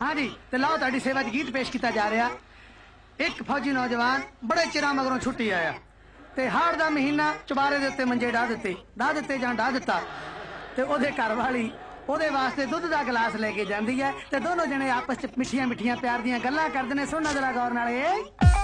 हाँ जी, तो लाओ तुहाडी सेवा च गीत पेश किया जा रहा। एक फौजी नौजवान बड़े चिरां मगरों छुट्टी आया ते हाड़ दा महीना चुबारे दे उत्ते मंजे डाह दिते जां डाह दिता ते ओदे घर वाली ओदे वास्ते दुध दा गिलास लेके जांदी है ते दोनों जने आपस च मिठियां मिठियां प्यार दियां गल्लां करदे ने। सुनना जरा गौर नाल।